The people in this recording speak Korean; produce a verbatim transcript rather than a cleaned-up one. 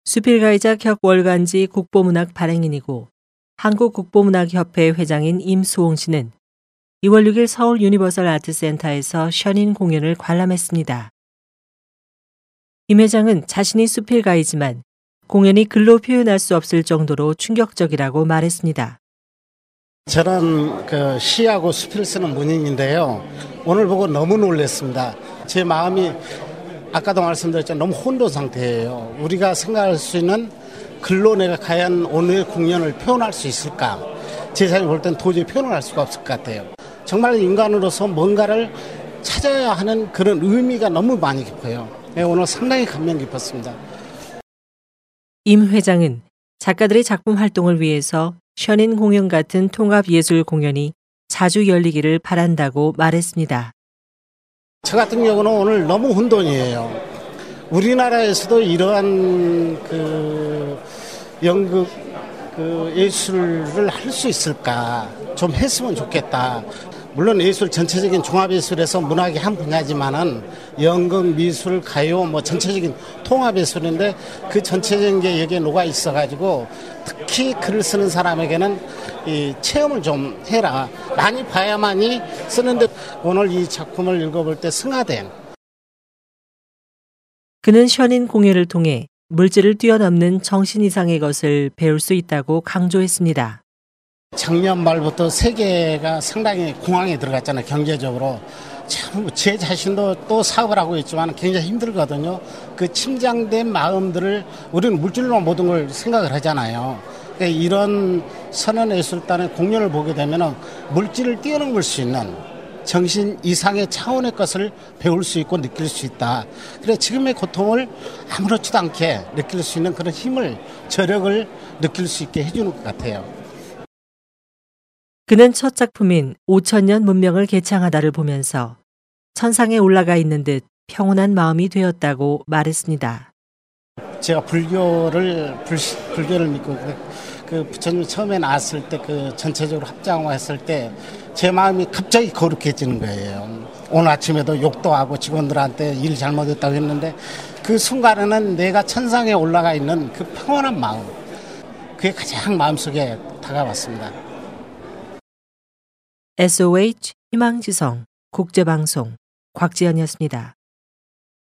수필가이자 격월간지 국보문학 발행인이고 한국국보문학협회 회장인 임수홍 씨는 이월 육일 서울 유니버설 아트센터에서 션인 공연을 관람했습니다. 임 회장은 자신이 수필가이지만 공연이 글로 표현할 수 없을 정도로 충격적이라고 말했습니다. 저는 그 시하고 수필 쓰는 문인인데요. 오늘 보고 너무 놀랐습니다. 제 마음이 아까도 말씀드렸지만 너무 혼돈 상태예요. 우리가 생각할 수 있는 글로 내가 과연 오늘의 공연을 표현할 수 있을까? 제 자신이 볼 땐 도저히 표현을 할 수가 없을 것 같아요. 정말 인간으로서 뭔가를 찾아야 하는 그런 의미가 너무 많이 깊어요. 오늘 상당히 감명 깊었습니다. 임 회장은 작가들의 작품 활동을 위해서 션인 공연 같은 통합예술 공연이 자주 열리기를 바란다고 말했습니다. 저 같은 경우는 오늘 너무 혼돈이에요. 우리나라에서도 이러한 그 연극 그 예술을 할 수 있을까? 좀 했으면 좋겠다. 물론 예술 전체적인 종합예술에서 문학이 한 분야지만은 연극, 미술, 가요 뭐 전체적인 통합예술인데 그 전체적인 게 여기에 녹아 있어가지고 특히 글을 쓰는 사람에게는 이 체험을 좀 해라. 많이 봐야만이 쓰는데 오늘 이 작품을 읽어볼 때 승화된. 그는 션인 공연을 통해 물질을 뛰어넘는 정신 이상의 것을 배울 수 있다고 강조했습니다. 작년 말부터 세계가 상당히 공황에 들어갔잖아요. 경제적으로. 참 제 자신도 또 사업을 하고 있지만 굉장히 힘들거든요. 그 침장된 마음들을 우리는 물질로만 모든 걸 생각을 하잖아요. 그러니까 이런 선언예술단의 공연을 보게 되면 물질을 뛰어넘을 수 있는 정신 이상의 차원의 것을 배울 수 있고 느낄 수 있다. 그래 지금의 고통을 아무렇지도 않게 느낄 수 있는 그런 힘을, 저력을 느낄 수 있게 해주는 것 같아요. 그는 첫 작품인 오천 년 문명을 개창하다를 보면서 천상에 올라가 있는 듯 평온한 마음이 되었다고 말했습니다. 제가 불교를 불, 불교를 믿고 그, 그 부처님 처음에 나왔을 때 그 전체적으로 합장화했을 때 제 마음이 갑자기 거룩해지는 거예요. 오늘 아침에도 욕도 하고 직원들한테 일 잘못했다고 했는데 그 순간에는 내가 천상에 올라가 있는 그 평온한 마음, 그게 가장 마음속에 다가왔습니다. 에스오에이치 희망지성 국제방송 곽지연이었습니다.